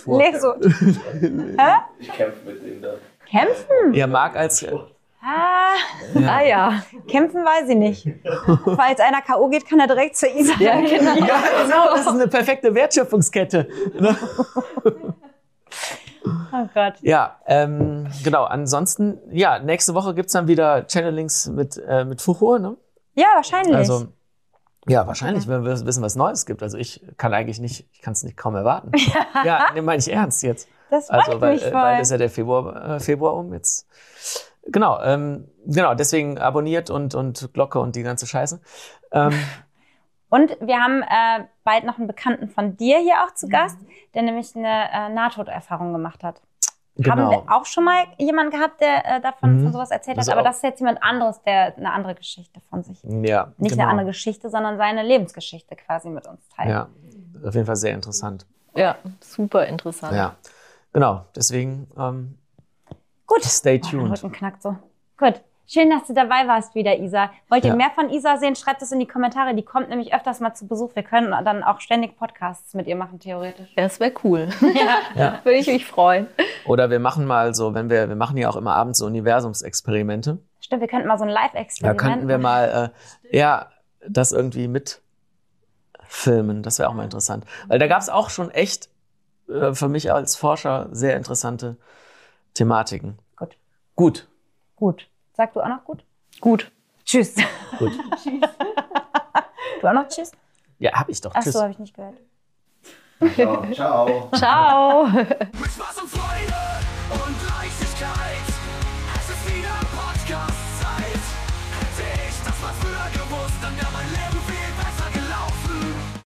Hä? Ich kämpfe mit dem da. Kämpfen? Ja, Marc als... ja. Kämpfen weiß ich nicht. Falls einer K.O. geht, kann er direkt zur Isa. Ja, genau. Ja, genau, das ist eine perfekte Wertschöpfungskette. Oh Gott. Ja, genau. Ansonsten, ja, nächste Woche gibt's dann wieder Channelings mit Fuchur, ne? Ja, wahrscheinlich. Also, ja, wahrscheinlich, wenn wir wissen, was Neues gibt. Also ich kann es nicht kaum erwarten. Ja, ne, meine ich ernst jetzt. Das freut mich voll. Weil ist ja der Februar um jetzt. Genau, deswegen abonniert und Glocke und die ganze Scheiße. Und wir haben bald noch einen Bekannten von dir hier auch zu Gast, der nämlich eine Nahtoderfahrung gemacht hat. Genau. Haben wir auch schon mal jemanden gehabt, der davon von sowas erzählt hat, aber das ist jetzt jemand anderes, der eine andere Geschichte von sich. Ja, Nicht eine andere Geschichte, sondern seine Lebensgeschichte quasi mit uns teilt. Ja, auf jeden Fall sehr interessant. Ja, super interessant. Ja, genau. Deswegen gut. Stay Mein tuned. Rücken knackt so. Gut. Schön, dass du dabei warst wieder, Isa. Wollt ihr mehr von Isa sehen? Schreibt es in die Kommentare. Die kommt nämlich öfters mal zu Besuch. Wir können dann auch ständig Podcasts mit ihr machen, theoretisch. Ja, das wäre cool. Ja. Würde ich mich freuen. Oder wir machen mal so, wir machen ja auch immer abends so Universumsexperimente. Stimmt, wir könnten mal so ein Live-Experiment Da könnten wir mal, das irgendwie mitfilmen. Das wäre auch mal interessant. Weil da gab es auch schon echt, für mich als Forscher, sehr interessante Thematiken. Gut. Sag du auch noch gut? Gut. Tschüss. Gut. Du auch noch tschüss? Ja, hab ich doch. Ach Tschüss. so, habe ich nicht gehört. Ciao. Ciao. Mit Spaß und Freude.